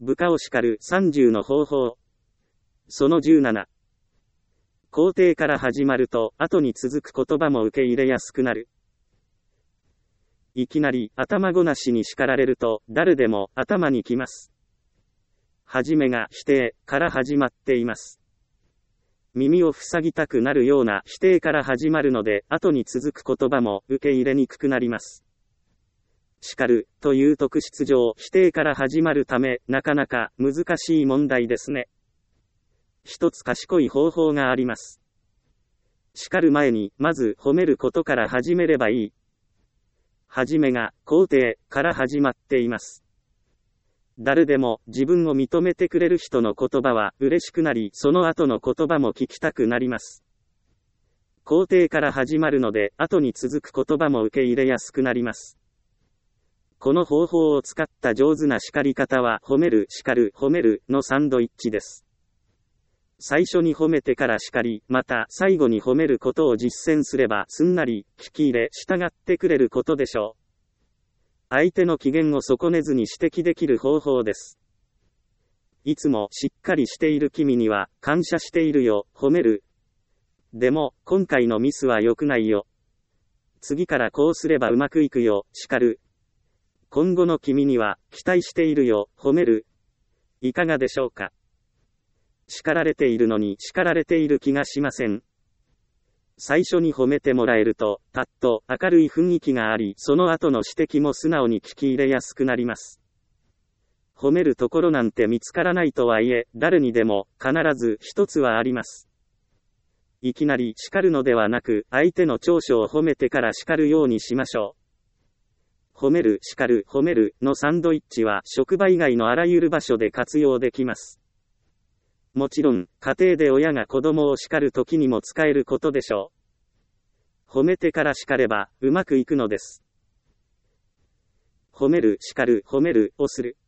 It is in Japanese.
部下を叱る30の方法。その17。肯定から始まると、後に続く言葉も受け入れやすくなる。いきなり頭ごなしに叱られると、誰でも頭にきます。はじめが否定から始まっています。耳を塞ぎたくなるような否定から始まるので、後に続く言葉も受け入れにくくなります。叱るという特質上、否定から始まるため、なかなか難しい問題ですね。一つ賢い方法があります。叱る前に、まず褒めることから始めればいい。はじめが肯定から始まっています。誰でも自分を認めてくれる人の言葉は嬉しくなり、その後の言葉も聞きたくなります。肯定から始まるので、後に続く言葉も受け入れやすくなります。この方法を使った上手な叱り方は、褒める、叱る、褒めるのサンドイッチです。最初に褒めてから叱り、また最後に褒めることを実践すれば、すんなり聞き入れ、従ってくれることでしょう。相手の機嫌を損ねずに指摘できる方法です。いつもしっかりしている君には、感謝しているよ、褒める。でも、今回のミスは良くないよ。次からこうすればうまくいくよ、叱る。今後の君には、期待しているよ、褒める。いかがでしょうか。叱られているのに叱られている気がしません。最初に褒めてもらえると、パッと明るい雰囲気があり、その後の指摘も素直に聞き入れやすくなります。褒めるところなんて見つからないとはいえ、誰にでも必ず一つはあります。いきなり叱るのではなく、相手の長所を褒めてから叱るようにしましょう。褒める、叱る、褒めるのサンドイッチは職場以外のあらゆる場所で活用できます。もちろん、家庭で親が子供を叱るときにも使えることでしょう。褒めてから叱れば、うまくいくのです。褒める、叱る、褒めるをする。